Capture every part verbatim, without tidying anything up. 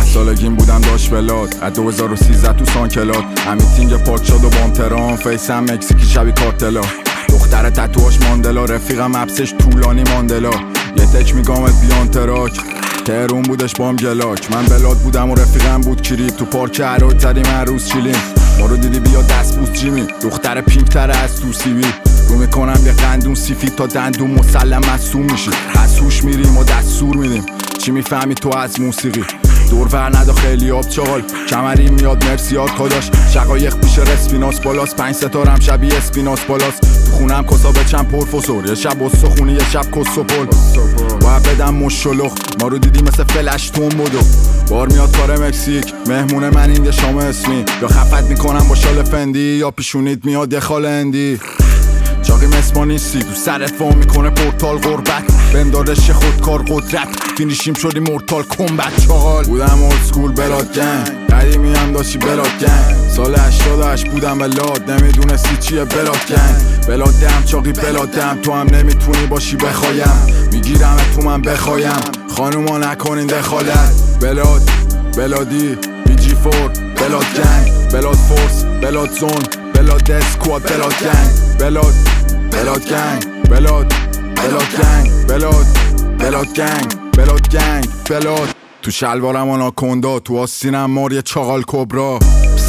سالگیم بودم داشت بلاد از دو هزار و سیزده تو سانکلات امیتینگ پاک شد و بامتران فیسم مکزیکی شبی کارتلا دختر تتوهاش ماندلا رفیقم عبسش طولانی ماندلا یه تک میگامت بیان تراک تهرون بودش بام گلاک من بلاد بودم و رفیقم بود کریب تو پارک عراق زدیم هر روز چیلیم ما رو دیدی بیا دست بوست جیمی دختر پینک تر از تو سیوی رو میکنم یه قندون سیفی تا دندون مسلم مصوم میشی از هوش میریم و دستور میدیم چی میفهمی تو از موسیقی دور ور ندا خیلی آب چغال کمری میاد مرسی یاد کداش شقایق پیش رسپیناس بالاست پنج ستارم شبیه اسپیناس بالاست تو خونم کسا به چند پرفسور یه شب بسو خونی یه شب کسو پل باید بدم مشلخ ما رو دیدی مثل فلش تون بودو بار میاد کار مکزیک مهمون من این یه شام اسمی یا خفت میکنم با شال فندی یا پیشونید میاد یه خال اندی چاقی مسما نیستی تو سرت وام میکنه پورتال غربت بندارش خودکار قدرت فینیشیم شدی مورتال کمبت چاقال بودم اولد سکول بلاد گنگ قدیمی هم داشتی بلاد گنگ سال هشتاد و هشت بودم بلاد نمیدونستی چیه بلاد گنگ بلاد دم چاقی بلاد دم تو هم نمیتونی باشی بخوایم میگیرم تو من بخوایم خانوما نکنین دخالت بلاد بلادی بی جی فور بلاد گنگ بلاد فورس بلاد زون بلاد اسکواد بلاد گنگ بلاد بلاد گنگ بلاد بلاد گنگ بلاد بلاد گنگ بلاد گنگ بلاد تو شلوارم آناکوندا تو آستینم مار یه چاقال کبرا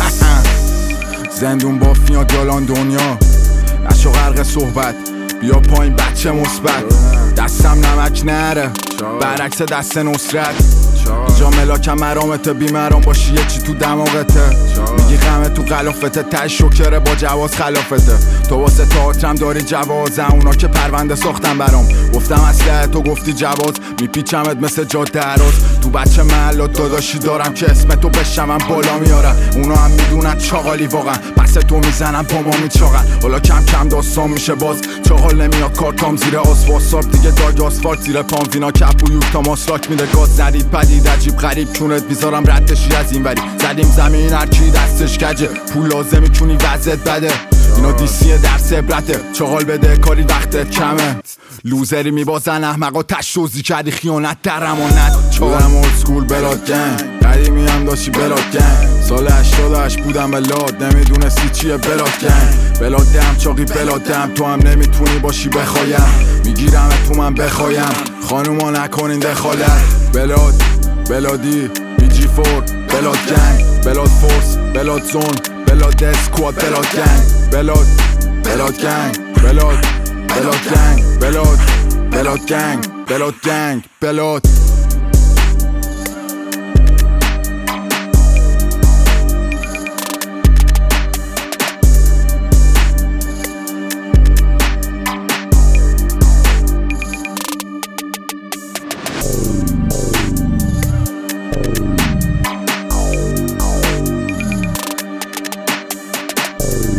زندون با فیات یالان دنیا نشو غرق صحبت بیا پایین بچه مثبت دستم نمک نره برعکس دست نصرت اینجا ملاکم مرامته بیمرام باشی یه چی تو دماغته میگی غمه تو غلافته تش شکره با جواز خلافته تو واسه تئاترم داری جواز اونا که پرونده ساختم برام گفتم اصله تو گفتی جواز میپیچمت مثل جاده عراض تو بچه محلات داداشی دارم که اسم تو بشمم بالا میارم اونا هم میدونن چاقالی واقعا پس تو میزنم با ما میچاقن حالا کم کم داستان میشه باز چاقال نمیاد کارتام زیر آسفالت دیگه داگ آسفالت زیر پام وینا کپ و یوک تا ماسلاک میده گاز زدید پدید عجیب غریب چونت بیزارم ردشی از این وری زدیم زمین هرکی دستش کجه پول لازمی چونی وضعت بده اینا دیسیه درس عبرته چاقال بده کاری وقتت کمه لوزری میبازن احمقا تش دوزی کردی خیانت در امانت چاقم اولد سکول بلاد گنگ قدیمی هم داشتی بلاد گنگ سال هشتاد و هشت بودم بلاد نمیدونستی چیه بلاد گنگ بلاد دم چاقی بلاد دم تو هم نمیتونی باشی بخوایم میگیرم تو من بخوایم خانوما نکنین دخالت بلاد بلادی بی جی فور بلاد گنگ بلاد فورس بلاد زون بلاد اسکواد بلاد گنگ بلاد بلاد گنگ بلاد بلاد گنگ بلاد بلاد گنگ بلاد گنگ بلاد Oh